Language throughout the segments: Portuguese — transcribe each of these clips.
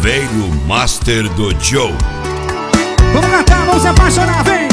Chaveiro Master do Joe. Vamos cantar, vamos se apaixonar, vem!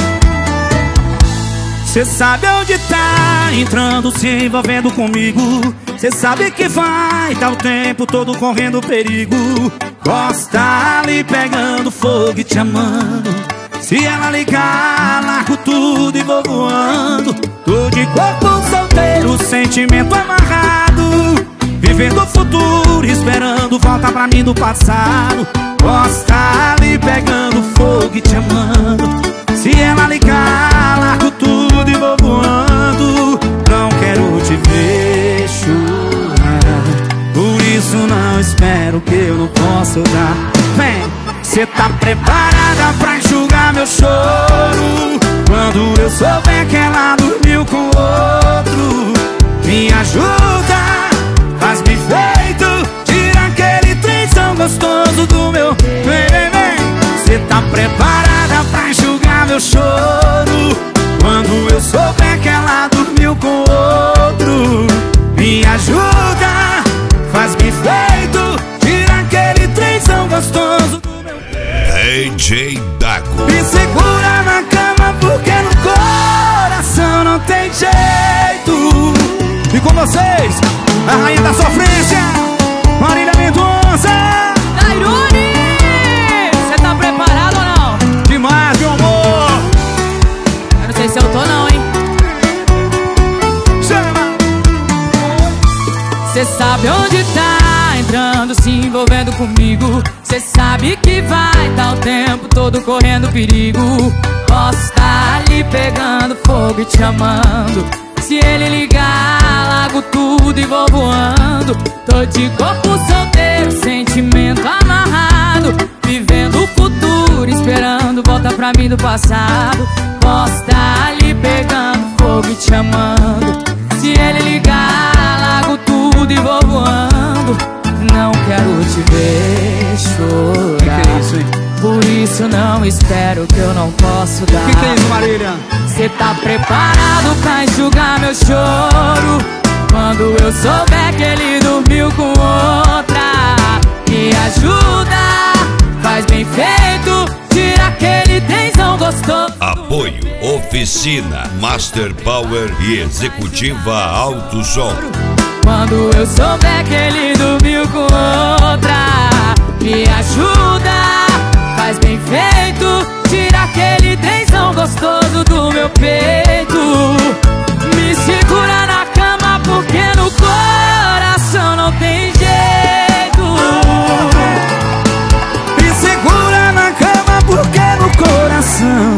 Cê sabe onde tá entrando, se envolvendo comigo. Cê sabe que vai tá o tempo todo correndo perigo. Gosta ali pegando fogo e te amando. Se ela ligar, largo tudo e vou voando. Tô de corpo solteiro, sentimento amarrado, vivendo o futuro, esperando volta pra mim do passado. Gosta ali pegando fogo e te amando. Se ela ligar, largo tudo e vou voando. Não quero te ver chorar, por isso não espero que eu não posso dar. Vem! Cê tá preparada pra enxugar meu choro quando eu souber que ela dormiu com outro? Me ajuda, faz-me feito, tira aquele trenzão gostoso do meu. Vem, vem, vem. Cê tá preparada pra enxugar meu choro quando eu souber que ela dormiu com outro? Me ajuda, faz-me feito, tira aquele trenzão gostoso do meu. DJ Dago. Me segura na cama porque no coração não tem jeito. E com vocês, a rainha da sofrência, Marília Mendonça. Tairone, cê tá preparado ou não? Demais, meu amor. Eu não sei se eu tô não, hein? Chama. Cê sabe onde tá entrando, se envolvendo comigo. Cê sabe que vai tá o tempo todo correndo perigo. Posso estar ali pegando fogo e te amando. Se ele ligar, largo tudo e vou voando. Tô de corpo solteiro, sentimento amarrado, vivendo o futuro, esperando volta pra mim do passado. Posso estar ali pegando fogo e te amando. Se ele ligar, largo tudo e vou voando. Não quero te ver chorar, Que é isso, hein? por isso não espero que eu não posso dar. Que é isso, Marília? Cê tá preparado pra enxugar meu choro quando eu souber que ele dormiu com outra? Me ajuda, faz bem feito, tira aquele tensão gostoso. Apoio Oficina Master Power e Executiva Alto Som. Quando eu souber que ele dormiu com outra, me ajuda, faz bem feito, tira aquele tensão gostoso do meu peito. Me segura na cama porque no coração não tem jeito. Me segura na cama porque no coração